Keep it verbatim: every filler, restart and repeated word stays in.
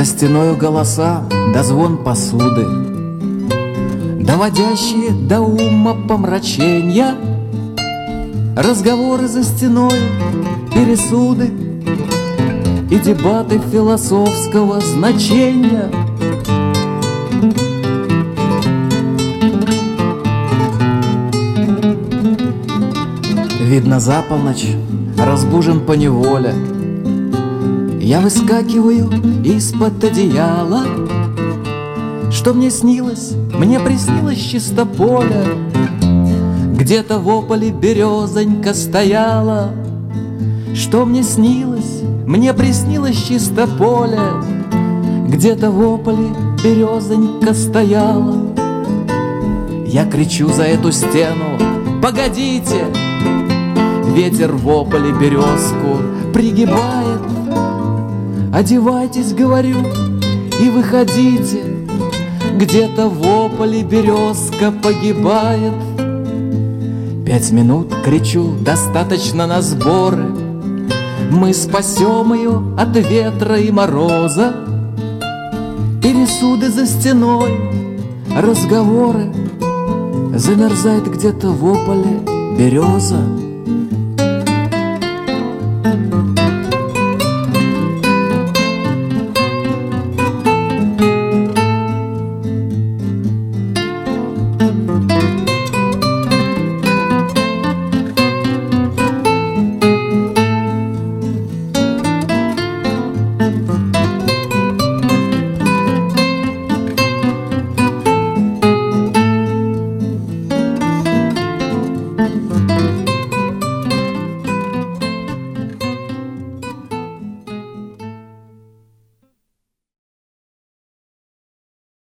стеною голоса да звон посуды, доводящие до ума помраченья, разговоры за стеною, пересуды и дебаты философского значения. Видно, за полночь разбужен поневоле, я выскакиваю из-под одеяла. Что мне снилось? Мне приснилось чисто поле, где-то в ополе березонька стояла. Что мне снилось? Мне приснилось чисто поле, где-то в ополе березонька стояла. Я кричу за эту стену: погодите! Ветер в ополе березку пригибает. Одевайтесь, говорю, и выходите, где-то в ополе березка погибает. Пять минут, кричу, достаточно на сборы. Мы спасем ее от ветра и мороза. Пересуды за стеной, разговоры. Замерзает где-то в ополе береза.